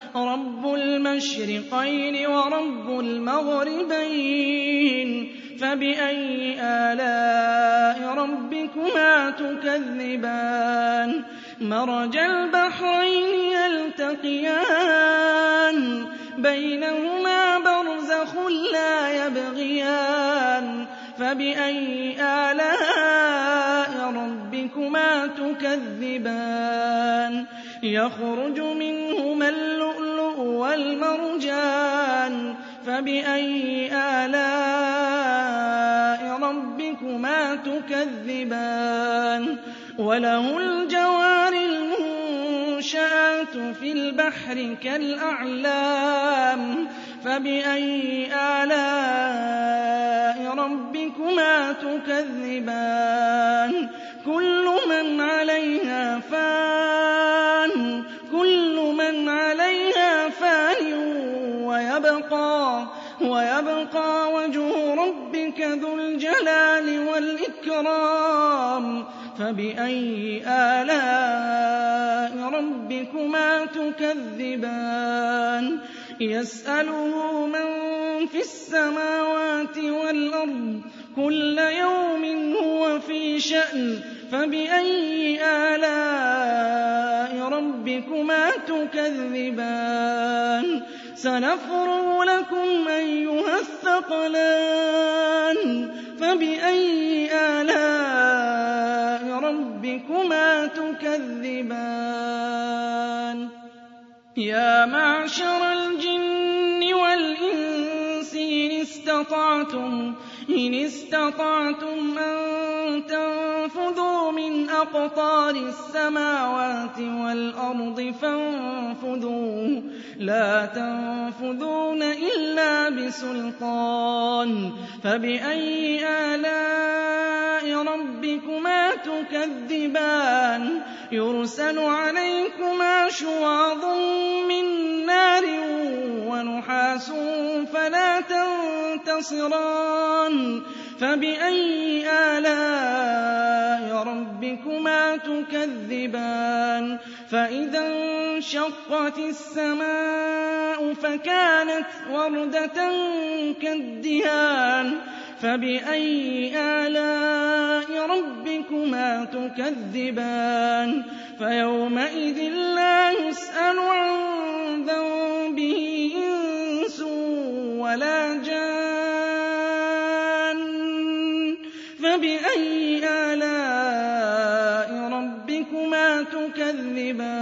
رَبُّ الْمَشْرِقَيْنِ وَرَبُّ الْمَغْرِبَيْنِ فَبِأَيِّ آلَاءِ رَبِّكُمَا تُكَذِّبَانِ مَرَجَ الْبَحْرَيْنِ يَلْتَقِيَانِ بَيْنَهُمَا بَرْزَخٌ لَّا يَبْغِيَانِ فَبِأَيِّ آلَاءِ رَبِّكُمَا تُكَذِّبَانِ يَخْرُجُ مِنْهُمَا اللُّؤْلُؤُ وَالْمَرْجَانُ فَبِأَيِّ آلَاءِ رَبِّكُمَا تُكَذِّبَانِ وَلَهُ الْجَوَارِ الْمُنشَآتُ فِي الْبَحْرِ كَالْأَعْلَامِ فَبِأَيِّ آلَاءِ رَبِّكُمَا تُكَذِّبَانِ كُلُّ مَنْ عَلَيْهَا فَانٍ وَيَبْقَىٰ وَجْهُ رَبِّكَ ذُو الْجَلَالِ وَالْإِكْرَامِ فَبِأَيِّ آلَاءِ رَبِّكُمَا تُكَذِّبَانِ يَسْأَلُهُ مَن فِي السَّمَاوَاتِ وَالْأَرْضِ كُلَّ يَوْمٍ هُوَ فِي شَأْنٍ فَبِأَيِّ آلَاءِ رَبِّكُمَا تُكَذِّبَانِ سَنَفْرُغُ لَكُمْ أَيُّهَ الثَّقَلَانِ فَبِأَيِّ آلَاءِ رَبِّكُمَا تُكَذِّبَانِ يَا مَعْشَرَ الْجِنِّ وَالْإِنسِ إِنِ اسْتَطَعْتُمْ أَن تَنفُذُوا مِنْ أَقْطَارِ السَّمَاوَاتِ وَالْأَرْضِ فَانفُذُوا لَا تَنفُذُونَ إِلَّا بِسُلْطَانٍ فَبِأَيِّ آلَاءِ رَبِّكُمَا تُكَذِّبَانِ يُرْسَلُ عَلَيْكُمَا شُوَاظٌ مِّن نَّارٍ وَنُحَاسٌ فَلَا تَنتَصِرَانِ فَبِأَيِّ آلَاءِ رَبِّكُمَا تُكَذِّبَانِ فَإِذَا انشَقَّتِ السَّمَاءُ فَكَانَتْ وَرْدَةً كَالدِّهَانِ فَبِأَيِّ آلَاءِ رَبِّكُمَا تُكَذِّبَانِ فَيَوْمَئِذٍ لَّا يُسْأَلُ عَن ذَنبِهِ إِنسٌ وَلَا جَانٌّ فَبِأَيِّ آلَاءِ رَبِّكُمَا تُكَذِّبَانِ